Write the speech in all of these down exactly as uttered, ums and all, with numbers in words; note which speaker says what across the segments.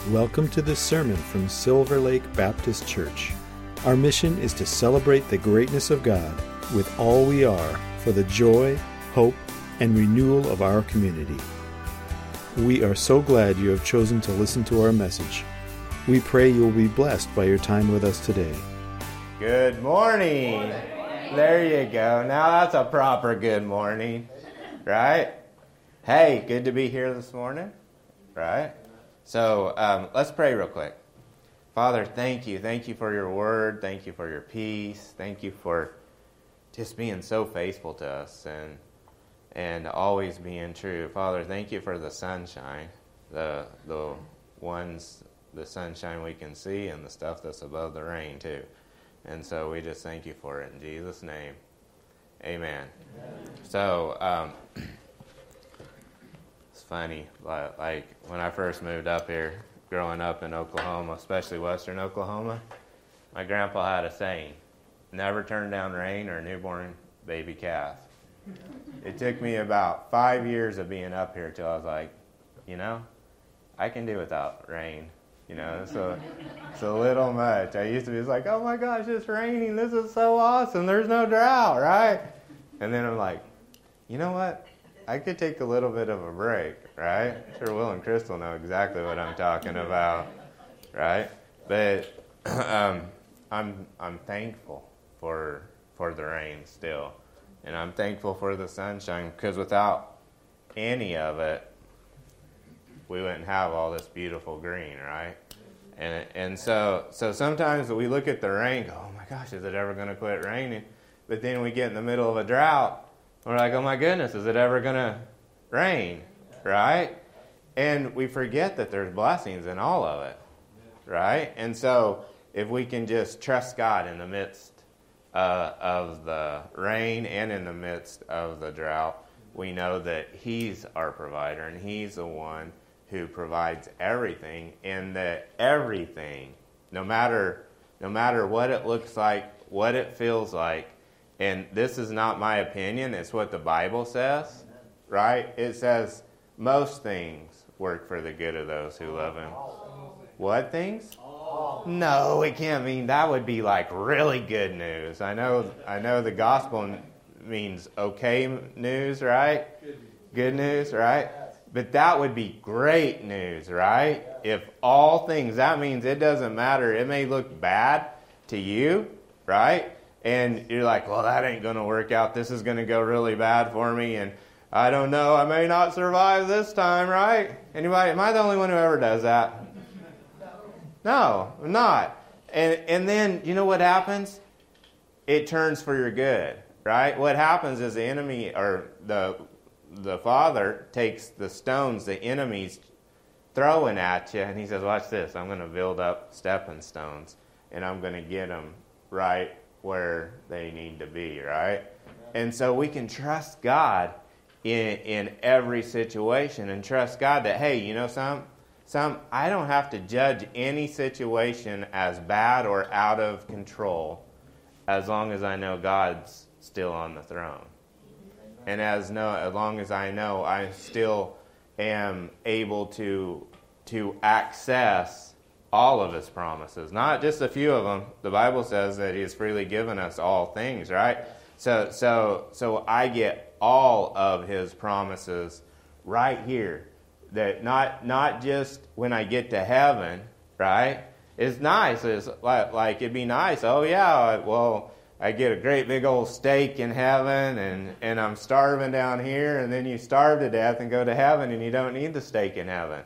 Speaker 1: Welcome to this sermon from Silver Lake Baptist Church. Our mission is to celebrate the greatness of God with all we are for the joy, hope, and renewal of our community. We are so glad you have chosen to listen to our message. We pray you will be blessed by your time with us today.
Speaker 2: Good morning. morning. There you go. Now that's a proper good morning, right? Hey, good to be here this morning, right? So um, let's pray real quick. Father, thank you. Thank you for your word. Thank you for your peace. Thank you for just being so faithful to us and and always being true. Father, thank you for the sunshine, the the ones, the sunshine we can see and the stuff that's above the rain too. And so we just thank you for it in Jesus' name. Amen. Amen. So, um, it's funny, like when I first moved up here, growing up in Oklahoma, especially western Oklahoma, my grandpa had a saying, never turn down rain or a newborn baby calf. It took me about five years of being up here till I was like, you know, I can do without rain. You know, so it's a little much. I used to be like, oh my gosh, it's raining. This is so awesome. There's no drought, right? And then I'm like, you know what? I could take a little bit of a break, right? Sure, Will and Crystal know exactly what I'm talking about, right? But um, I'm I'm thankful for for the rain still, and I'm thankful for the sunshine because without any of it, we wouldn't have all this beautiful green, right? And and so so sometimes we look at the rain, go, oh my gosh, is it ever going to quit raining? But then we get in the middle of a drought. We're like, oh my goodness, is it ever going to rain, right? And we forget that there's blessings in all of it, right? And so if we can just trust God in the midst uh, of the rain and in the midst of the drought, we know that He's our provider and He's the one who provides everything, and that everything, no matter no matter what it looks like, what it feels like, and this is not my opinion, it's what the Bible says, right? It says most things work for the good of those who love Him. What things? No, it can't mean that would be like really good news. I know I know the gospel means okay news, right? Good news, right? But that would be great news, right? If all things, that means it doesn't matter. It may look bad to you, right? And you're like, well, that ain't going to work out. This is going to go really bad for me. And I don't know, I may not survive this time, right? Anybody? Am I the only one who ever does that? No, I'm not. And, and then, you know what happens? It turns for your good, right? What happens is the enemy, or the the father takes the stones the enemy's throwing at you, and he says, watch this, I'm going to build up stepping stones, and I'm going to get them right where they need to be, right? And so we can trust God in in every situation, and trust God that, hey, you know some, some I don't have to judge any situation as bad or out of control as long as I know God's still on the throne. And as no, as long as I know I still am able to to access all of His promises, not just a few of them. The Bible says that He has freely given us all things, right? So so so I get all of His promises right here. That not not just when I get to heaven, right? It's nice. It's like, like it'd be nice. Oh yeah, well, I get a great big old steak in heaven, and, and I'm starving down here, and then you starve to death and go to heaven, and you don't need the steak in heaven.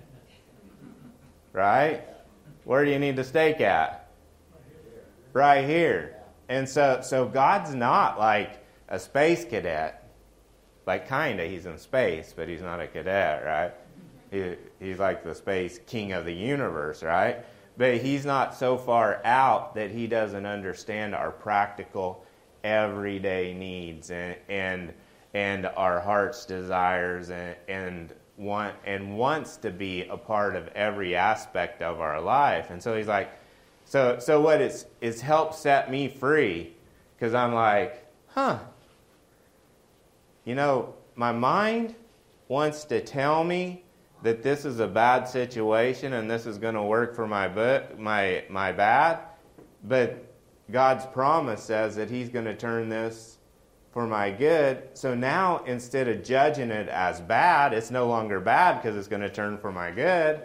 Speaker 2: Right? Where do you need the steak at? Right here. And so so God's not like a space cadet. Like kind of, He's in space, but He's not a cadet, right? He, he's like the space king of the universe, right? But He's not so far out that He doesn't understand our practical, everyday needs and and, and our heart's desires and and want and wants to be a part of every aspect of our life. And so He's like, so so what it's it's helped set me free, because I'm like, huh. You know, my mind wants to tell me that this is a bad situation and this is going to work for my bu- my my bad, but God's promise says that He's going to turn this for my good. So now, instead of judging it as bad, it's no longer bad because it's going to turn for my good.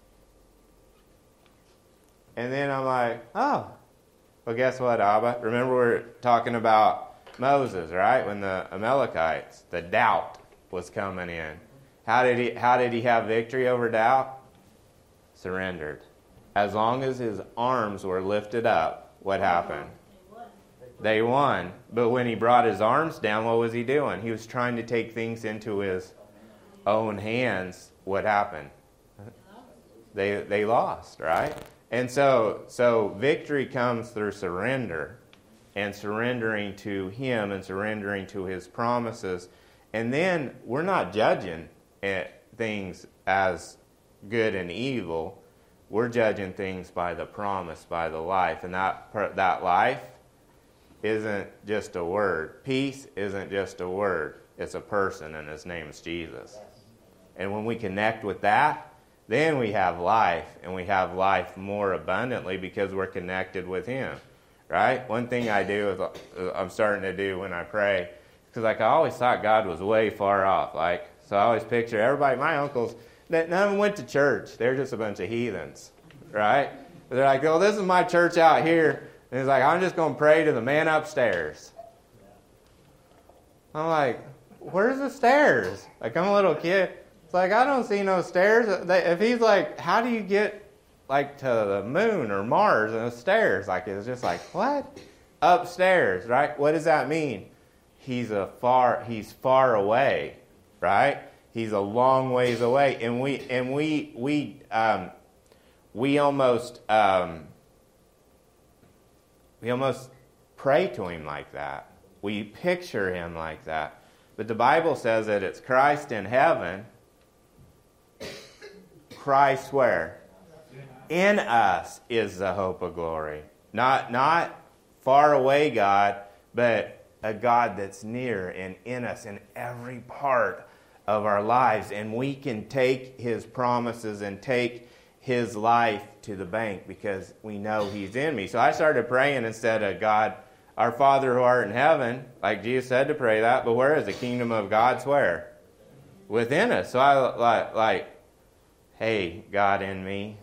Speaker 2: And then I'm like, oh, well, guess what, Abba? Remember we're talking about Moses, right? When the Amalekites, the doubt was coming in. How did he, how did he have victory over doubt? Surrendered. As long as his arms were lifted up, what happened? They won. But when he brought his arms down, what was he doing? He was trying to take things into his own hands. What happened? They they lost, right? And so so victory comes through surrender, and surrendering to Him and surrendering to His promises. And then we're not judging things as good and evil. We're judging things by the promise, by the life. And that that life isn't just a word. Peace isn't just a word. It's a person, and His name is Jesus. And when we connect with that, then we have life, and we have life more abundantly because we're connected with Him, right? One thing I do is I'm starting to do when I pray, because like I always thought God was way far off. Like, so I always picture everybody, my uncles, none of them went to church. They're just a bunch of heathens, right? They're like, oh, this is my church out here. And he's like, I'm just going to pray to the man upstairs. I'm like, where's the stairs? Like, I'm a little kid. It's like, I don't see no stairs. If he's like, how do you get, like, to the moon or Mars and the stairs? Like, it's just like, what? Upstairs, right? What does that mean? He's a far, he's far away, right? He's a long ways away. And we, and we, we, um, we almost... Um, We almost pray to Him like that. We picture Him like that. But the Bible says that it's Christ in heaven. Christ where? In us is the hope of glory. Not, not far away God, but a God that's near and in us in every part of our lives. And we can take His promises and take His life to the bank because we know He's in me. So I started praying instead of God, our Father who art in heaven, like Jesus said to pray that, but where is the kingdom of God's where? Within us. So I like, like, hey, God in me.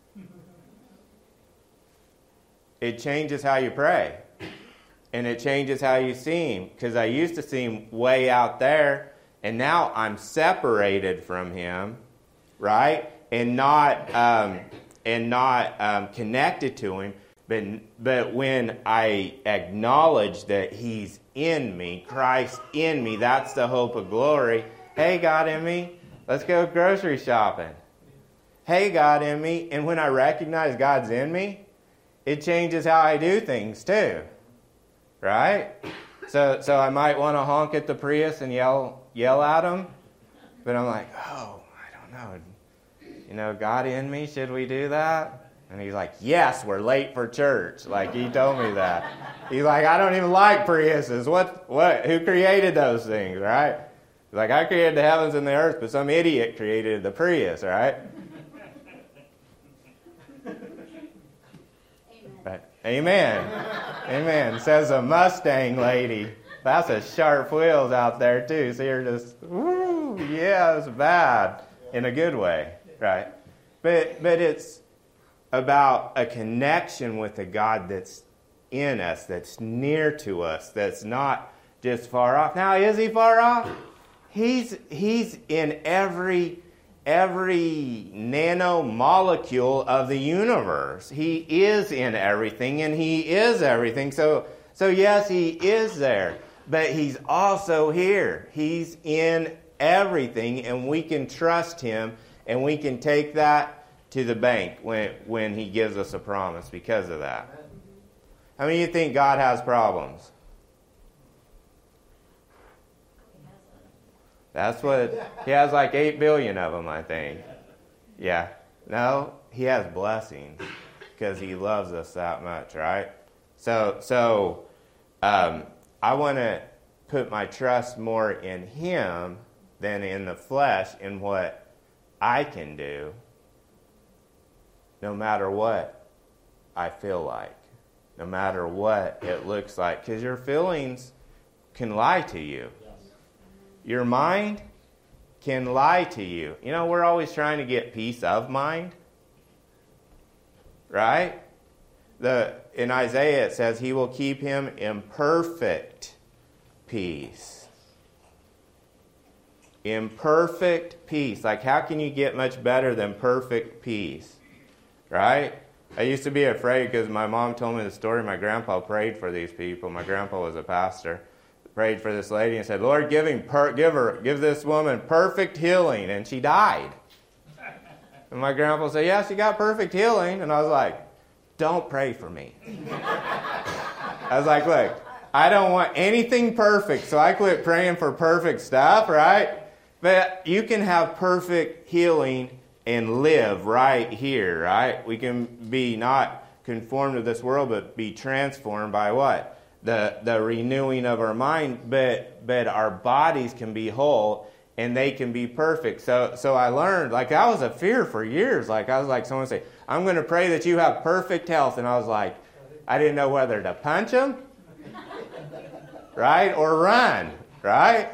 Speaker 2: It changes how you pray. And it changes how you see Him. Because I used to see Him way out there, and now I'm separated from Him, right? And not um, and not um, connected to Him, but but when I acknowledge that He's in me, Christ in me, that's the hope of glory. Hey, God in me, let's go grocery shopping. Hey, God in me, and when I recognize God's in me, it changes how I do things too, right? So so I might want to honk at the Prius and yell yell at Him, but I'm like, oh, I don't know. You know, God in me, should we do that? And He's like, yes, we're late for church. Like, He told me that. He's like, I don't even like Priuses. What, what, who created those things, right? He's like, I created the heavens and the earth, but some idiot created the Prius, right? Amen. But, amen. Amen. Says a Mustang lady. That's a sharp wheels out there, too. So you're just, woo, yeah, it's bad in a good way. Right, but but it's about a connection with a God that's in us, that's near to us, that's not just far off. Now, is He far off? He's He's in every every nanomolecule of the universe. He is in everything, and He is everything. So so yes, He is there, but He's also here. He's in everything, and we can trust Him. And we can take that to the bank when when He gives us a promise because of that. How many of you think God has problems? That's what, He has like eight billion of them, I think. Yeah. No, He has blessings because He loves us that much, right? So, so um, I want to put my trust more in Him than in the flesh, in what I can do no matter what I feel like, no matter what it looks like. Because your feelings can lie to you. Your mind can lie to you. You know, we're always trying to get peace of mind. Right? The in Isaiah it says he will keep him in perfect peace. In perfect peace. Like, how can you get much better than perfect peace? Right? I used to be afraid because my mom told me the story. My grandpa prayed for these people. My grandpa was a pastor. Prayed for this lady and said, Lord, give him, per- give her, give this woman perfect healing. And she died. And my grandpa said, yeah, she got perfect healing. And I was like, don't pray for me. I was like, look, I don't want anything perfect, so I quit praying for perfect stuff, right? But you can have perfect healing and live right here, right? We can be not conformed to this world, but be transformed by what? The the renewing of our mind, but but our bodies can be whole and they can be perfect. So so I learned, like, that was a fear for years. Like, I was like, someone say, I'm going to pray that you have perfect health. And I was like, I didn't know whether to punch them, right, or run, right?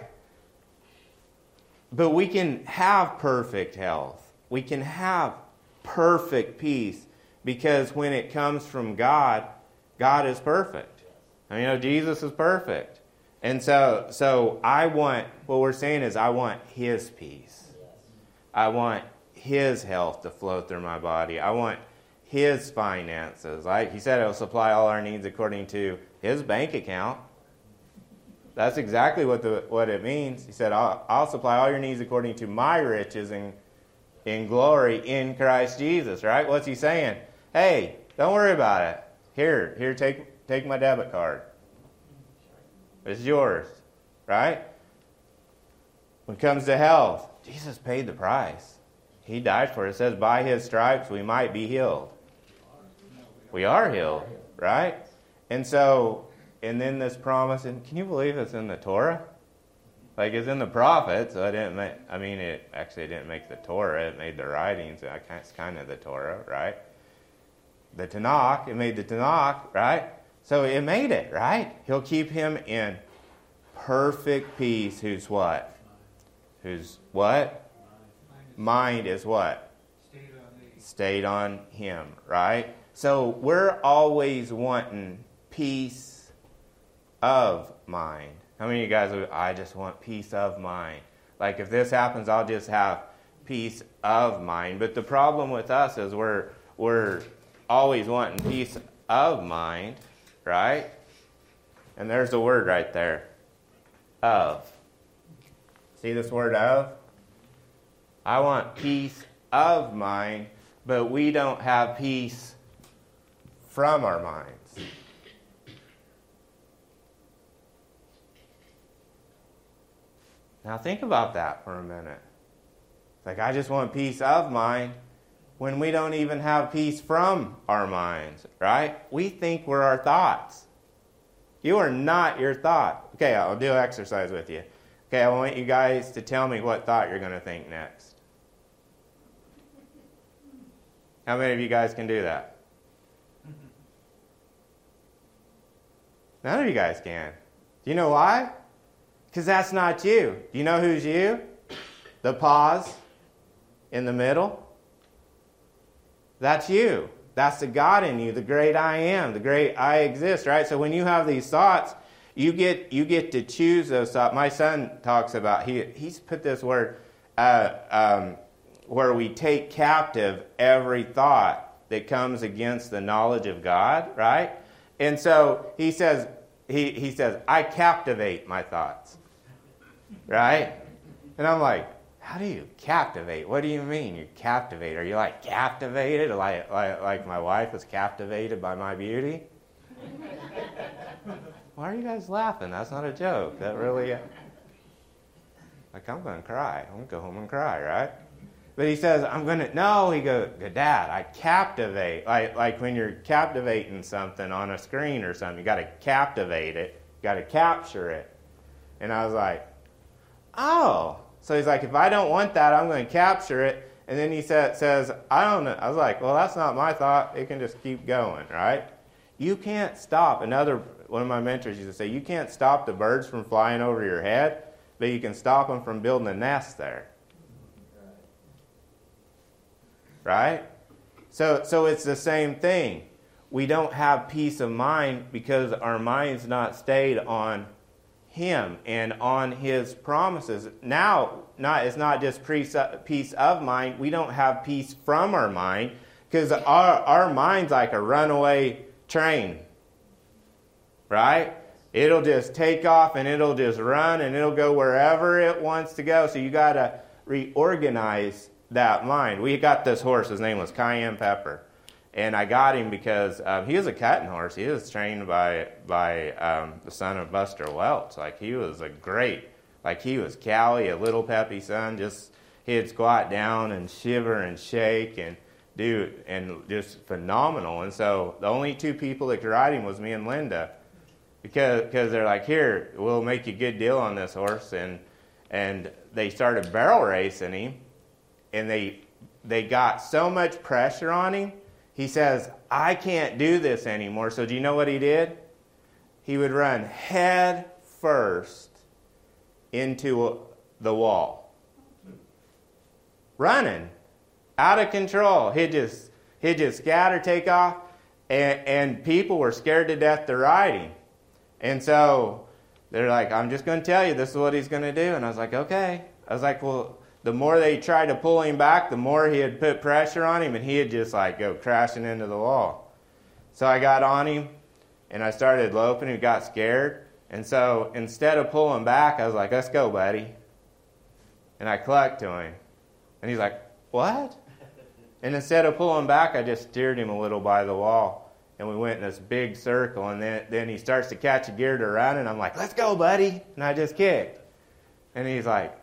Speaker 2: But we can have perfect health. We can have perfect peace because when it comes from God, God is perfect. I mean, you know, Jesus is perfect. And so so I want, what we're saying is I want His peace. I want His health to flow through my body. I want His finances. Like He said, He'll supply all our needs according to His bank account. That's exactly what the what it means. He said, I'll, I'll supply all your needs according to my riches in, in glory in Christ Jesus, right? What's He saying? Hey, don't worry about it. Here, here, take take my debit card. It's yours, right? When it comes to health, Jesus paid the price. He died for it. It says, by His stripes we might be healed. We are healed, right? And so, and then this promise, and can you believe it's in the Torah? Like, it's in the prophets, so it didn't make, I mean, it actually didn't make the Torah, it made the writings. It's kind of the Torah, right? The Tanakh, it made the Tanakh, right? So it made it, right? He'll keep him in perfect peace. Who's what? Who's what? Mind is what? Stayed on Him, right? So we're always wanting peace of mind. How many of you guys are, I just want peace of mind? Like, if this happens, I'll just have peace of mind. But the problem with us is we're we're always wanting peace of mind, right? And there's the word right there. Of. See this word of? I want peace of mind, but we don't have peace from our minds. Now think about that for a minute. Like, I just want peace of mind when we don't even have peace from our minds, right? We think we're our thoughts. You are not your thought. Okay, I'll do an exercise with you. Okay, I want you guys to tell me what thought you're going to think next. How many of you guys can do that? None of you guys can. Do you know why? Because that's not you. Do you know who's you? The pause in the middle. That's you. That's the God in you, the great I am, the great I exist, right? So when you have these thoughts, you get you get to choose those thoughts. My son talks about, he he's put this word, uh, um, where we take captive every thought that comes against the knowledge of God, right? And so he says, he, he says, I captivate my thoughts, right? And I'm like, how do you captivate? What do you mean you captivate? Are you like captivated? Like, like, like my wife was captivated by my beauty? Why are you guys laughing? That's not a joke. That really... Like, I'm going to cry. I'm going to go home and cry, right? But he says, I'm going to... No, he goes, Dad, I captivate. Like, like when you're captivating something on a screen or something, you got to captivate it. You got to capture it. And I was like, oh... So he's like, if I don't want that, I'm going to capture it, And then he sa- says, I don't know. I was like, well, that's not my thought. It can just keep going, right? You can't stop. Another, one of my mentors used to say, you can't stop the birds from flying over your head, but you can stop them from building a nest there. Right? So, so it's the same thing. We don't have peace of mind because our mind's not stayed on Him and on His promises. Now, not it's not just peace of mind. We don't have peace from our mind because our, our mind's like a runaway train. Right? It'll just take off and it'll just run and it'll go wherever it wants to go. So you got to reorganize that mind. We got this horse. His name was Cayenne Pepper. And I got him because um, he was a cutting horse. He was trained by by um, the son of Buster Welch. Like, he was a great, like, he was Callie, a little peppy son. Just, he'd squat down and shiver and shake and do, and just phenomenal. And so the only two people that could ride him was me and Linda. Because because they're like, here, we'll make you a good deal on this horse. And and they started barrel racing him. And they they got so much pressure on him. He says, I can't do this anymore. So do you know what he did? He would run head first into the wall. Running. Out of control. He'd just, he'd just scatter, take off. And, and people were scared to death to ride him. And so they're like, I'm just going to tell you, this is what he's going to do. And I was like, okay. I was like, well, the more they tried to pull him back, the more he had put pressure on him, and he would just like go crashing into the wall. So I got on him, and I started loping. He got scared. And so instead of pulling back, I was like, let's go, buddy. And I clucked to him. And he's like, what? And instead of pulling back, I just steered him a little by the wall. And we went in this big circle, and then, then he starts to catch a gear to run, and I'm like, let's go, buddy. And I just kicked. And he's like,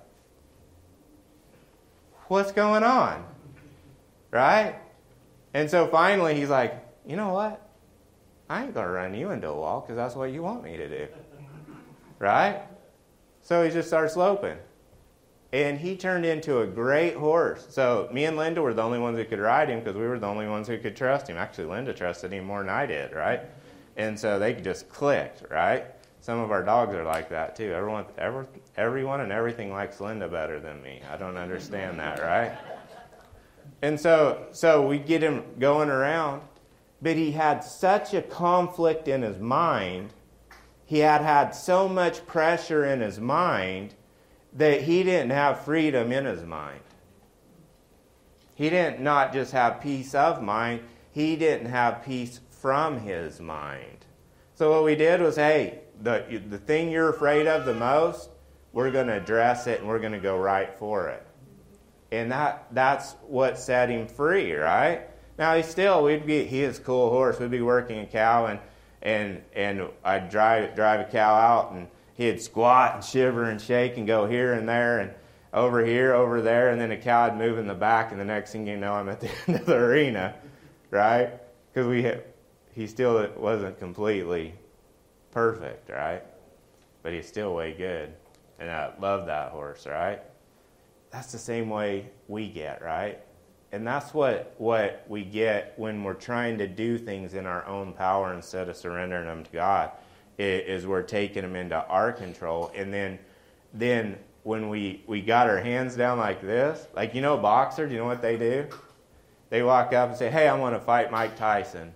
Speaker 2: what's going on? Right? And so finally he's like, you know what? I ain't going to run you into a wall because that's what you want me to do. Right? So he just starts loping. And he turned into a great horse. So me and Linda were the only ones who could ride him because we were the only ones who could trust him. Actually, Linda trusted him more than I did, right? And so they just clicked, right? Some of our dogs are like that too. Everyone, every, everyone and everything likes Linda better than me. I don't understand that, right? And so, so we get him going around, but he had such a conflict in his mind. He had had so much pressure in his mind that he didn't have freedom in his mind. He didn't not just have peace of mind, he didn't have peace from his mind. So what we did was, hey, the the thing you're afraid of the most, we're going to address it and we're going to go right for it. And that that's what set him free, right? Now he still, we'd be, he is a cool horse. We'd be working a cow and and and I'd drive drive a cow out and he'd squat and shiver and shake and go here and there and over here, over there, and then the cow would move in the back, and the next thing you know, I'm at the end of the arena, right? Because we had, he still wasn't completely perfect, right? But he's still way good, and I love that horse, right? That's the same way we get, right? And that's what, what we get when we're trying to do things in our own power instead of surrendering them to God, is we're taking them into our control. And then then when we, we got our hands down like this, like, you know, a boxer, do you know what they do? They walk up and say, hey, I want to fight Mike Tyson.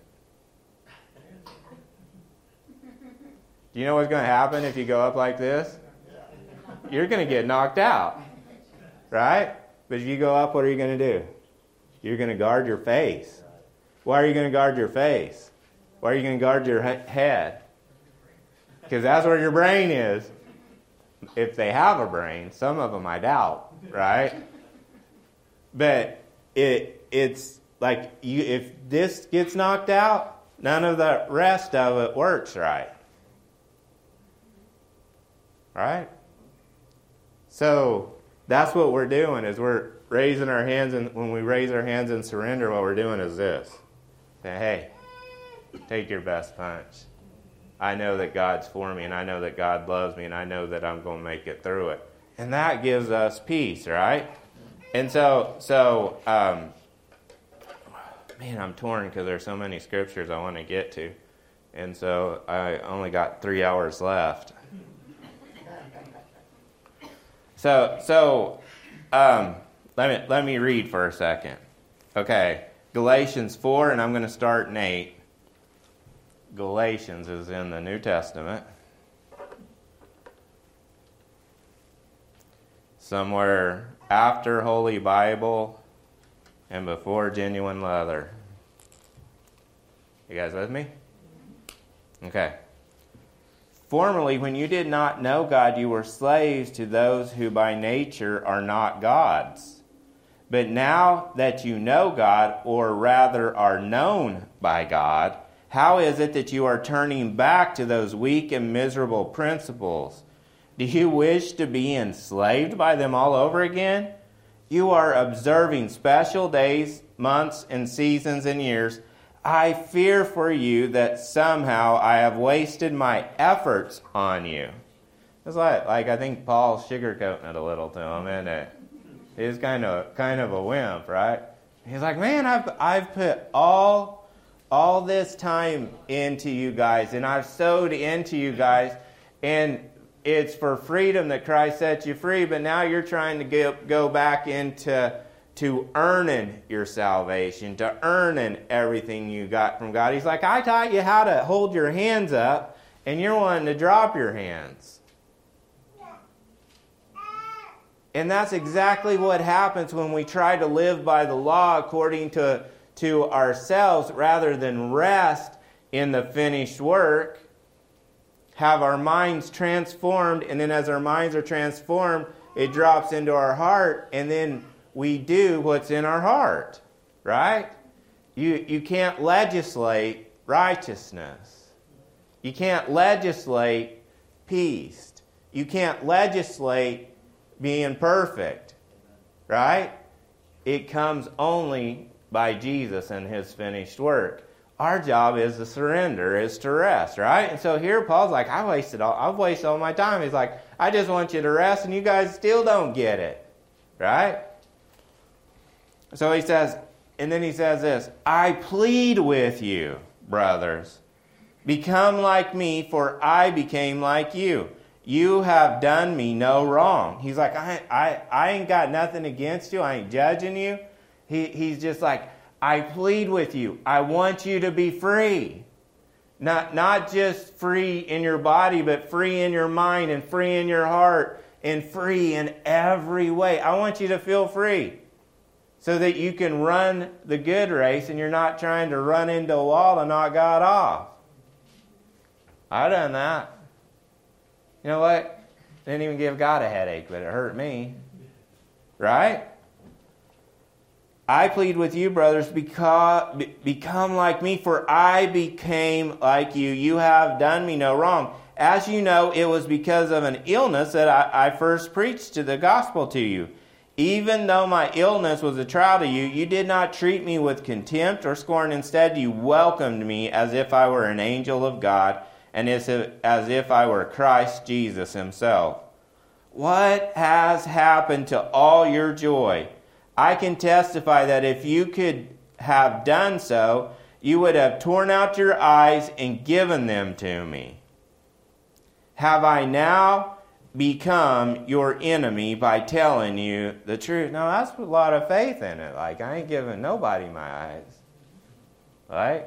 Speaker 2: Do you know what's going to happen if you go up like this? You're going to get knocked out, right? But if you go up, what are you going to do? You're going to guard your face. Why are you going to guard your face? Why are you going to guard your he- head? Because that's where your brain is. If they have a brain, some of them I doubt, right? But it it's like you, if this gets knocked out, none of the rest of it works right. Right? So that's what we're doing, is we're raising our hands, and when we raise our hands in surrender, what we're doing is this. Say, hey, take your best punch. I know that God's for me, and I know that God loves me, and I know that I'm going to make it through it. And that gives us peace, right? and so, so, um, man, I'm torn because there's so many scriptures I want to get to. And so I only got three hours left. So, so um, let me let me read for a second. Okay, Galatians four, and I'm going to start in eight. Galatians is in the New Testament. Somewhere after Holy Bible and before genuine leather. You guys with me? Okay. Formerly, when you did not know God, you were slaves to those who by nature are not gods. But now that you know God, or rather are known by God, how is it that you are turning back to those weak and miserable principles? Do you wish to be enslaved by them all over again? You are observing special days, months, and seasons and years. I fear for you that somehow I have wasted my efforts on you. It's like, like I think Paul's sugarcoating it a little to him, isn't it? He's kind of kind of a wimp, right? He's like, man, I've I've put all all this time into you guys, and I've sowed into you guys, and it's for freedom that Christ set you free, but now you're trying to go, go back into to earning your salvation, to earning everything you got from God. He's like, I taught you how to hold your hands up, and you're wanting to drop your hands. And that's exactly what happens when we try to live by the law according to, to ourselves rather than rest in the finished work. Have our minds transformed, and then as our minds are transformed, it drops into our heart, and then we do what's in our heart, right? You, you can't legislate righteousness. You can't legislate peace. You can't legislate being perfect, right? It comes only by Jesus and His finished work. Our job is to surrender, is to rest, right? And so here Paul's like, I wasted all, I've wasted all my time. He's like, I just want you to rest, and you guys still don't get it, right? So he says, and then he says this, I plead with you, brothers, become like me, for I became like you. You have done me no wrong. He's like, I, I, I ain't got nothing against you. I ain't judging you. He, he's just like, I plead with you. I want you to be free. Not, not just free in your body, but free in your mind and free in your heart and free in every way. I want you to feel free so that you can run the good race and you're not trying to run into a wall and knock God off. I've done that. You know what? Didn't even give God a headache, but it hurt me. Right? I plead with you, brothers, because, become like me, for I became like you. You have done me no wrong. As you know, it was because of an illness that I, I first preached to the gospel to you. Even though my illness was a trial to you, you did not treat me with contempt or scorn. Instead, you welcomed me as if I were an angel of God, and as if, as if I were Christ Jesus Himself. What has happened to all your joy? I can testify that if you could have done so, you would have torn out your eyes and given them to me. Have I now become your enemy by telling you the truth? Now, that's a lot of faith in it. Like, I ain't giving nobody my eyes. Right?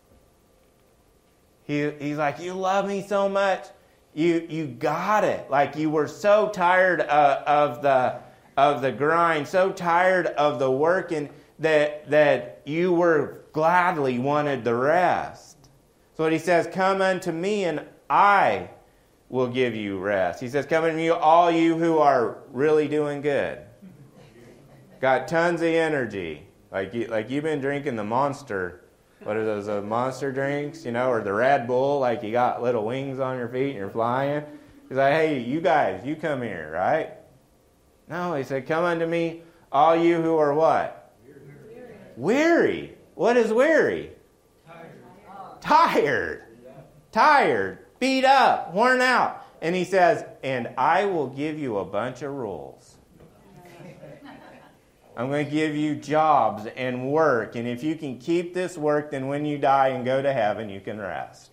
Speaker 2: He, he's like, you love me so much. You you got it. Like, you were so tired uh, of the of the grind, so tired of the working that that you were gladly wanted the rest. So what he says, come unto me and I will give you rest. He says, come unto me, all you who are really doing good. Got tons of energy. Like, you, like you've been drinking the Monster, what are those, uh, Monster drinks, you know, or the Red Bull, like you got little wings on your feet and you're flying. He's like, hey, you guys, you come here, right? No, he said, come unto me, all you who are what? Weary. Weary. What is weary? Tired. Tired. Tired. Beat up. Worn out. And he says, and I will give you a bunch of rules. I'm going to give you jobs and work. And if you can keep this work, then when you die and go to heaven, you can rest.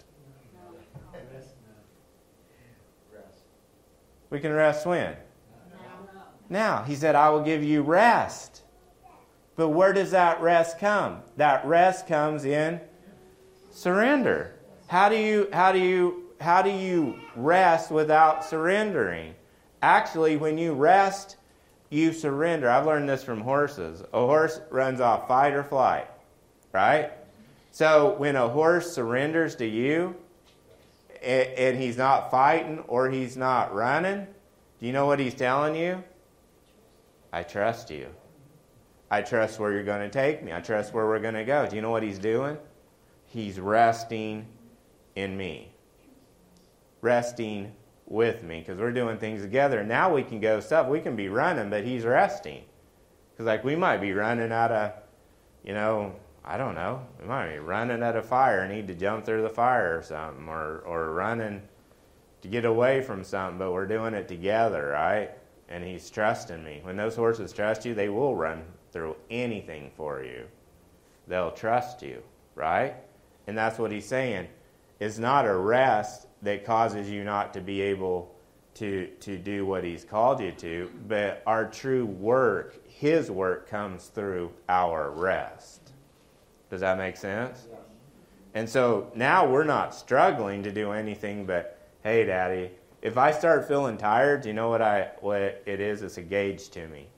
Speaker 2: We can rest when? Now. He said, I will give you rest. But where does that rest come? That rest comes in surrender. How do you, how do you, how do you rest without surrendering? Actually, when you rest, you surrender. I've learned this from horses. A horse runs off fight or flight, right? So when a horse surrenders to you, and, and he's not fighting or he's not running, do you know what he's telling you? I trust you. I trust where you're going to take me. I trust where we're going to go. Do you know what he's doing? He's resting in me. Resting with me, because we're doing things together. Now we can go stuff. We can be running, but he's resting. Because like we might be running out of, you know, I don't know. We might be running at a fire and need to jump through the fire or something, or or running to get away from something, but we're doing it together, right? And he's trusting me. When those horses trust you, they will run through anything for you. They'll trust you, right? And that's what he's saying. It's not a rest that causes you not to be able to, to do what he's called you to, but our true work, his work, comes through our rest. Does that make sense? Yes. And so now we're not struggling to do anything but, hey, Daddy, if I start feeling tired, do you know what I what it is? It's a gauge to me.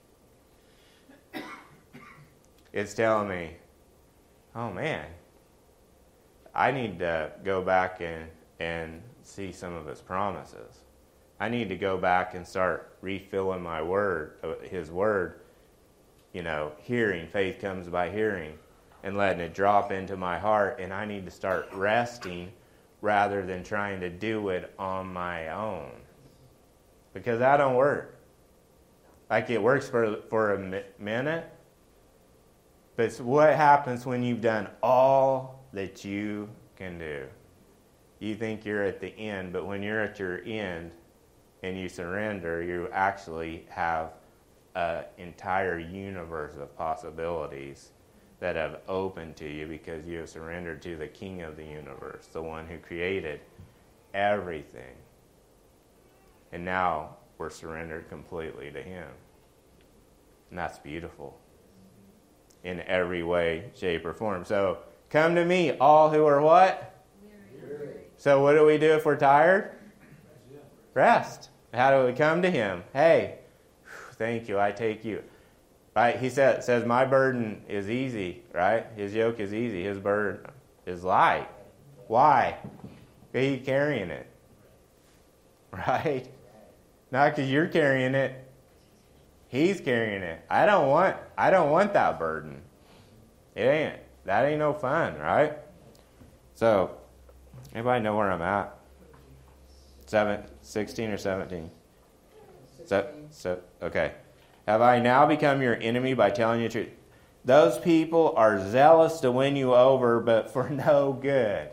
Speaker 2: It's telling me, oh man, I need to go back and, and see some of his promises. I need to go back and start refilling my word, his word. You know, hearing, faith comes by hearing, and letting it drop into my heart. And I need to start resting rather than trying to do it on my own. Because that don't work. Like it works for, for a mi- minute. But it's what happens when you've done all that you can do. You think you're at the end, but when you're at your end and you surrender, you actually have an entire universe of possibilities that have opened to you because you have surrendered to the King of the universe, the one who created everything. And now we're surrendered completely to him. And that's beautiful in every way, shape, or form. So, come to me, all who are what? Weary. So what do we do if we're tired? Rest. How do we come to him? Hey, thank you, I take you. Right? He said, says, my burden is easy, right? His yoke is easy. His burden is light. Why? Because he's carrying it. Right? Not because you're carrying it. He's carrying it. I don't want I don't want that burden. It ain't. That ain't no fun, right? So, anybody know where I'm at? Seven, sixteen or seventeen? So, so, okay. Have I now become your enemy by telling you the truth? Those people are zealous to win you over, but for no good.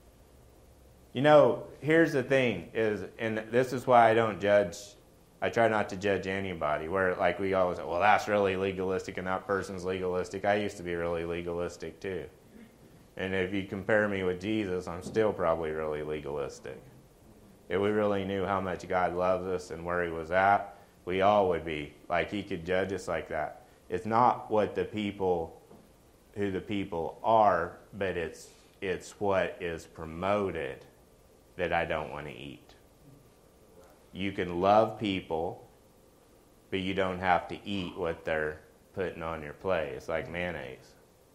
Speaker 2: You know, here's the thing, is, and this is why I don't judge. I try not to judge anybody, where like we always say, well, that's really legalistic and that person's legalistic. I used to be really legalistic too. And if you compare me with Jesus, I'm still probably really legalistic. If we really knew how much God loves us and where he was at, we all would be. Like he could judge us like that. It's not what the people, who the people are, but it's it's what is promoted that I don't want to eat. You can love people, but you don't have to eat what they're putting on your plate. It's like mayonnaise.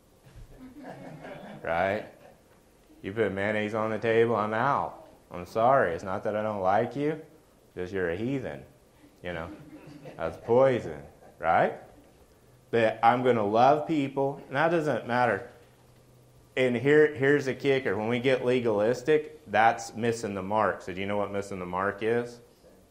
Speaker 2: Right? You put mayonnaise on the table, I'm out. I'm sorry. It's not that I don't like you, because you're a heathen. You know, that's poison, right? But I'm going to love people, and that doesn't matter. And here, here's the kicker. When we get legalistic, that's missing the mark. So do you know what missing the mark is?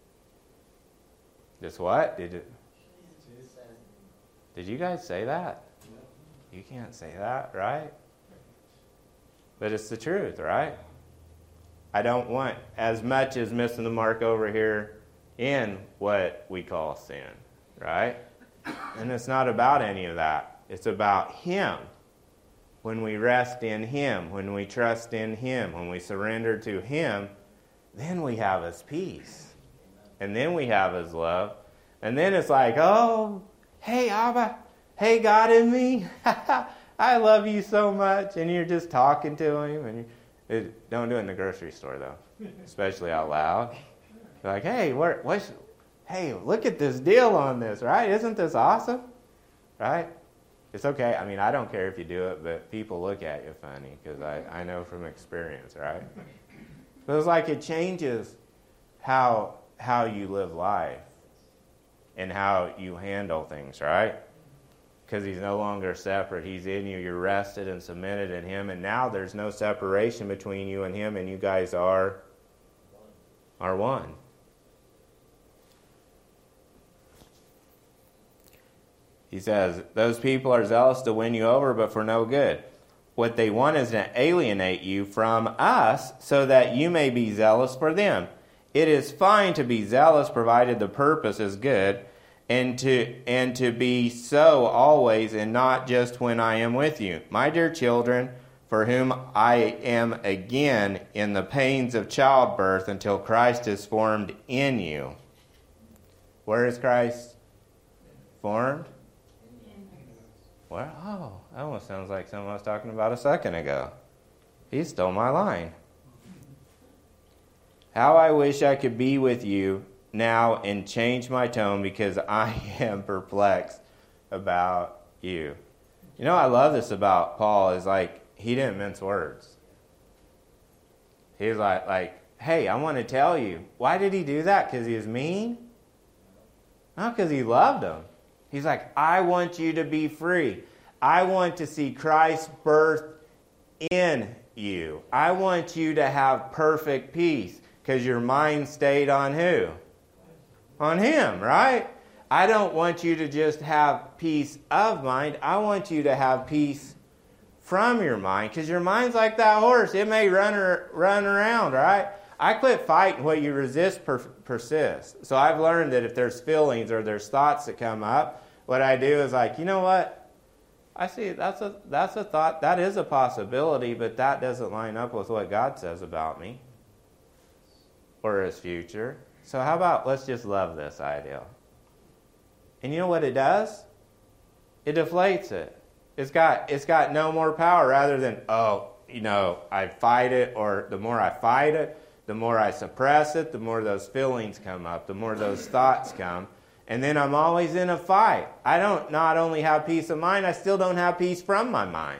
Speaker 2: Just what? Did it? Did you guys say that? You can't say that, right? But it's the truth, right? I don't want as much as missing the mark over here in what we call sin, right? And it's not about any of that. It's about Him. When we rest in Him, when we trust in Him, when we surrender to Him, then we have His peace. And then we have His love. And then it's like, oh, hey, Abba, hey, God in me, I love you so much. And you're just talking to Him. And you, it, don't do it in the grocery store, though, especially out loud. You're like, hey, where, what's, hey, look at this deal on this, right? Isn't this awesome? Right? It's okay. I mean, I don't care if you do it, but people look at you funny because I, I know from experience, right? But it's like it changes how how you live life and how you handle things, right? Because He's no longer separate. He's in you. You're rested and submitted in Him, and now there's no separation between you and Him, and you guys are are one. He says, those people are zealous to win you over, but for no good. What they want is to alienate you from us so that you may be zealous for them. It is fine to be zealous provided the purpose is good, and to and to be so always and not just when I am with you. My dear children, for whom I am again in the pains of childbirth until Christ is formed in you. Where is Christ formed? Well, oh, that almost sounds like someone I was talking about a second ago. He stole my line. How I wish I could be with you now and change my tone because I am perplexed about you. You know, I love this about Paul is like, he didn't mince words. He was like, like, hey, I want to tell you. Why did he do that? Because he was mean? Not because he loved them. He's like, I want you to be free. I want to see Christ's birth in you. I want you to have perfect peace because your mind stayed on who? On Him, right? I don't want you to just have peace of mind. I want you to have peace from your mind because your mind's like that horse. It may run, or, run around, right? I quit fighting. What you resist per- persists. So I've learned that if there's feelings or there's thoughts that come up, what I do is like, you know what? I see that's a that's a thought. That is a possibility, but that doesn't line up with what God says about me or His future. So how about let's just love this idea. And you know what it does? It deflates it. It's got it's got no more power rather than, oh, you know, I fight it, or the more I fight it, the more I suppress it, the more those feelings come up, the more those thoughts come. And then I'm always in a fight. I don't not only have peace of mind, I still don't have peace from my mind.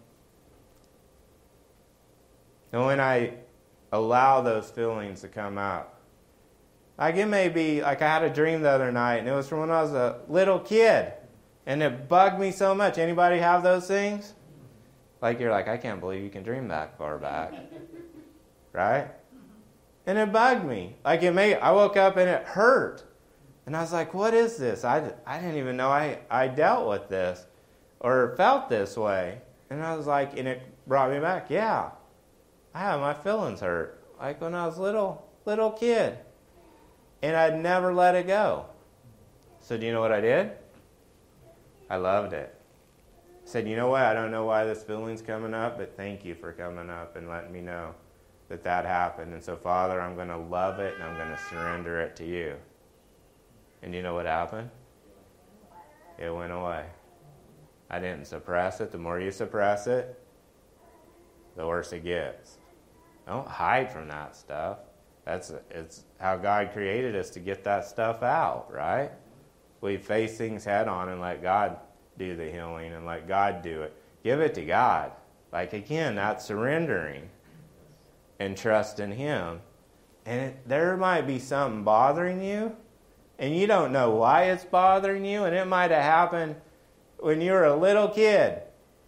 Speaker 2: And when I allow those feelings to come out, like it may be, like I had a dream the other night, and it was from when I was a little kid. And it bugged me so much. Anybody have those things? Like you're like, I can't believe you can dream that far back. Right? And it bugged me. Like it made, I woke up and it hurt. And I was like, what is this? I, I didn't even know I, I dealt with this or felt this way. And I was like, and it brought me back. Yeah, I have my feelings hurt. Like when I was little, little kid. And I'd never let it go. So do you know what I did? I loved it. I said, you know what? I don't know why this feeling's coming up, but thank you for coming up and letting me know that that happened. And so, Father, I'm going to love it and I'm going to surrender it to you. And you know what happened? It went away. I didn't suppress it. The more you suppress it, the worse it gets. Don't hide from that stuff. That's it's how God created us to get that stuff out, right? We face things head on and let God do the healing and let God do it. Give it to God. Like again, that's surrendering and trust in Him. And it, there might be something bothering you, and you don't know why it's bothering you, and it might have happened when you were a little kid.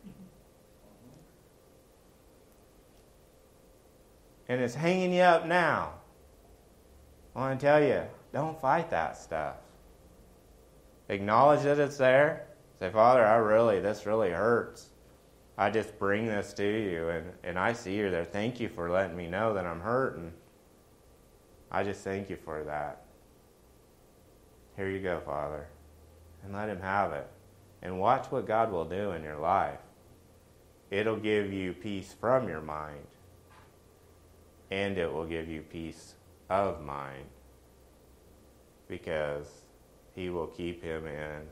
Speaker 2: And it's hanging you up now. I want to tell you, don't fight that stuff. Acknowledge that it's there. Say, Father, I really, this really hurts. I just bring this to you, and, and I see you there. Thank you for letting me know that I'm hurting. I just thank you for that. Here you go, Father. and let him have it. And watch what God will do in your life. It'll give you peace from your mind, and it will give you peace of mind, because he will keep him in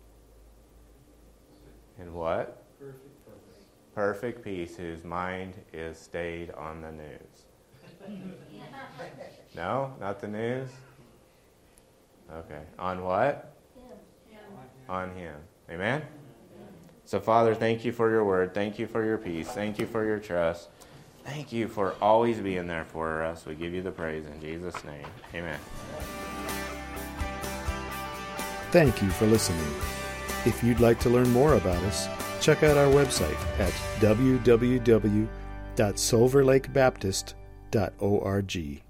Speaker 2: in what?
Speaker 3: Perfect, perfect.
Speaker 2: Perfect peace, whose mind is stayed on the news. No? Not the news? Okay. On what?
Speaker 3: Him.
Speaker 2: On him. Amen? So, Father, thank you for your word. Thank you for your peace. Thank you for your trust. Thank you for always being there for us. We give you the praise in Jesus' name. Amen.
Speaker 1: Thank you for listening. If you'd like to learn more about us, check out our website at w w w dot silver lake baptist dot org.